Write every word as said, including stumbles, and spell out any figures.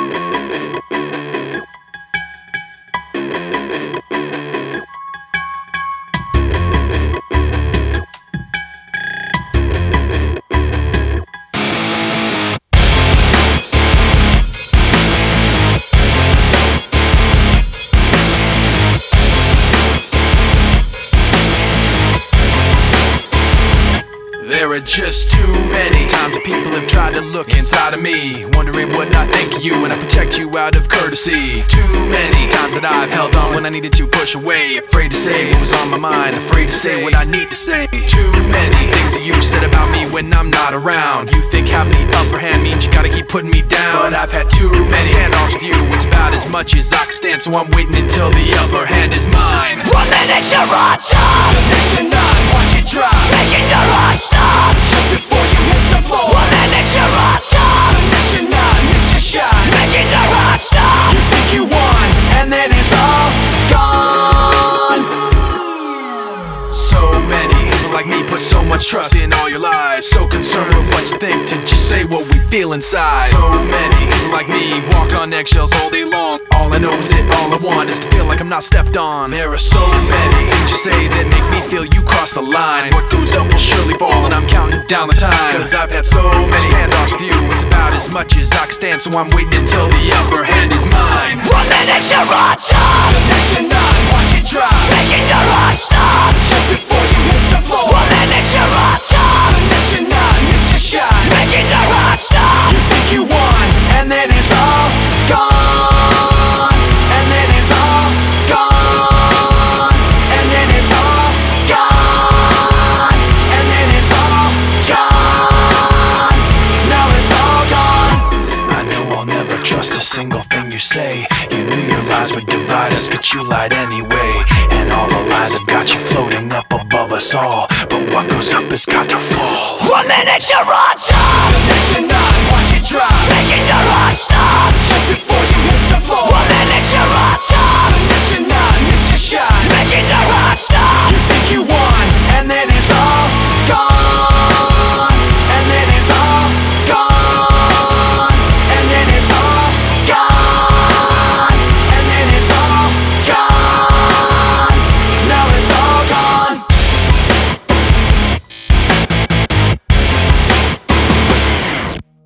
There are just too many times that people have tried to look inside of me, wondering what I think of you when I protect you out of courtesy. Too many times that I've held on when I needed to push away, afraid to say what was on my mind, afraid to say what I need to say. Too many things that you said about me when I'm not around. You think having the upper hand means you gotta keep putting me down, but I've had too many standoffs with you. It's about as much as I can stand, so I'm waiting until the upper hand is mine. One minute you're on top, the next you're not, watch it drop, making the rush stop. Just before you hit the floor, one minute you're on top, the next you're not, missed your shot, making the rush stop. You think you won, and then it's all gone. So many people like me put so much trust in all your lies, so concerned with what you think to just say what we feel inside. So many people like me walk on eggshells all day long. All I know is it, all I want is to feel like I'm not stepped on. There are so many things you say that make me feel you cross the line. What goes up will surely fall, and I'm counting down the time, cause I've had so many standoffs with you. It's about as much as I can stand, so I'm waiting until the upper hand is mine. One minute you're on top, the next you're not, watch it drop, making the rush stop. Just before you hit the floor, one minute you're on top, the next you're not, missed your shot, making the rush stop. You think you won, and then it's all gone. And then it's all gone. And then it's all gone. And then it's all gone. Now it's all gone. I know I'll never trust a single thing you say. You knew your lies would divide us, but you lied anyway. And all the lies have got you floating up above us all, but what goes up has got to fall. One minute you're on top, the next you're not, watch it drop, making the rush stop. Just before you hit the floor, one minute you're on top,